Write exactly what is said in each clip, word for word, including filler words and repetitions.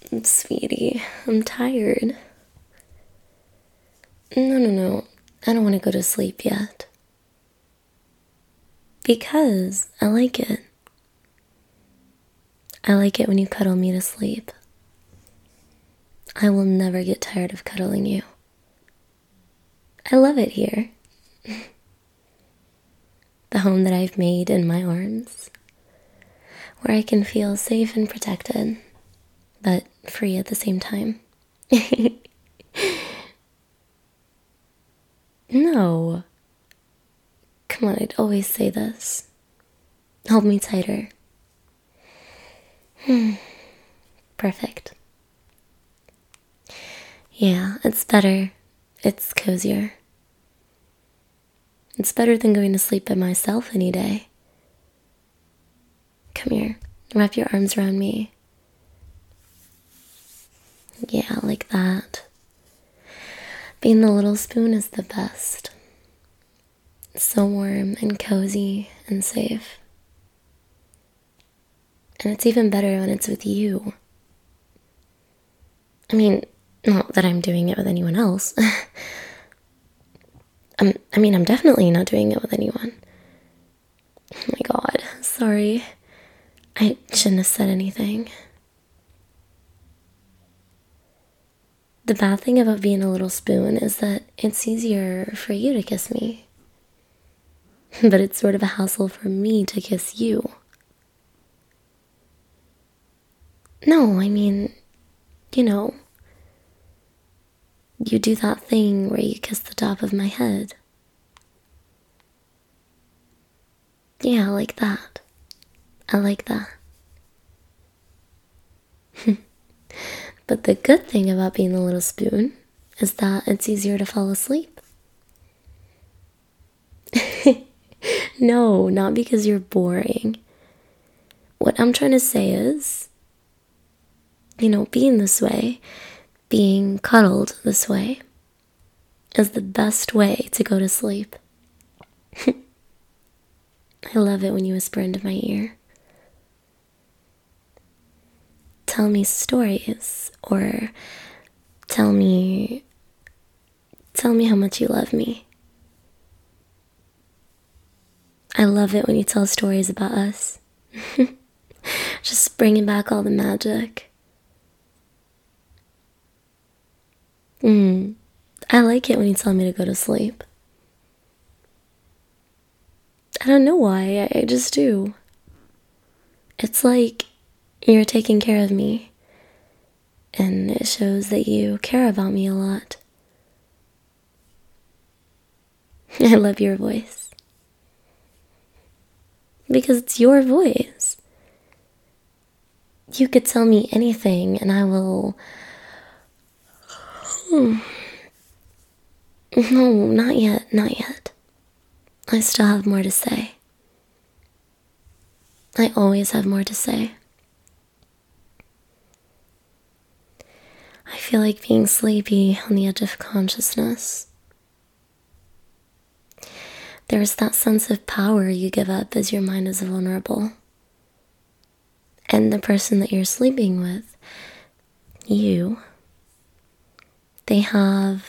Sweetie, I'm tired. No, no, no. I don't want to go to sleep yet. Because I like it. I like it when you cuddle me to sleep. I will never get tired of cuddling you. I love it here. The home that I've made in my arms, where I can feel safe and protected, but free at the same time. No. Come on, I'd always say this. Hold me tighter. Hmm. Perfect. Yeah, it's better. It's cozier. It's better than going to sleep by myself any day. Come here. Wrap your arms around me. Yeah, like that. Being the little spoon is the best. It's so warm and cozy and safe. And it's even better when it's with you. I mean, not that I'm doing it with anyone else. I'm, I mean, I'm definitely not doing it with anyone. Oh my god, sorry. I shouldn't have said anything. The bad thing about being a little spoon is that it's easier for you to kiss me. But it's sort of a hassle for me to kiss you. No, I mean, you know, you do that thing where you kiss the top of my head. Yeah, I like that. I like that. But the good thing about being a little spoon is that it's easier to fall asleep. No, not because you're boring. What I'm trying to say is, you know, being this way, being cuddled this way, is the best way to go to sleep. I love it when you whisper into my ear. Tell me stories, or tell me, tell me how much you love me. I love it when you tell stories about us. Just bringing back all the magic. Mm, I like it when you tell me to go to sleep. I don't know why, I, I just do. It's like you're taking care of me, and it shows that you care about me a lot. I love your voice. Because it's your voice. You could tell me anything, and I will... Hmm. No, not yet, not yet. I still have more to say. I always have more to say. I feel like being sleepy on the edge of consciousness. There's that sense of power you give up as your mind is vulnerable. And the person that you're sleeping with, you, they have,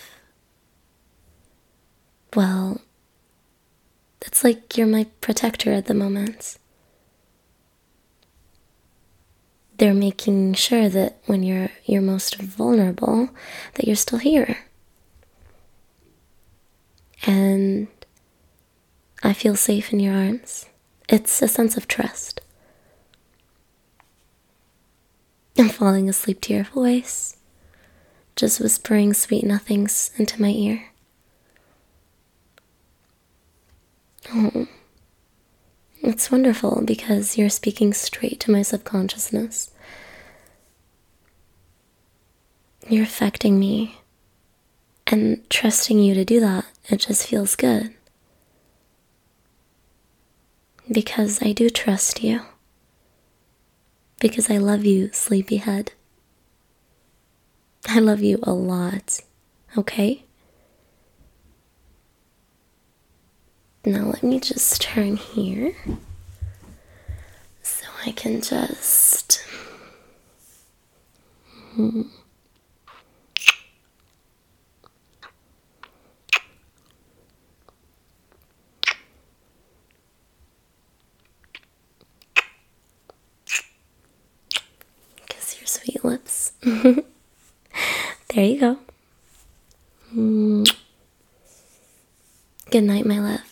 well, it's like you're my protector at the moment. They're making sure that when you're you're most vulnerable, that you're still here. And I feel safe in your arms. It's a sense of trust. I'm falling asleep to your voice, just whispering sweet nothings into my ear. Oh, it's wonderful because you're speaking straight to my subconsciousness. You're affecting me, and trusting you to do that, it just feels good. Because I do trust you. Because I love you, sleepyhead. I love you a lot, okay? Now let me just turn here so I can just Hmm. Kiss your sweet lips. There you go. Mm. Good night, my love.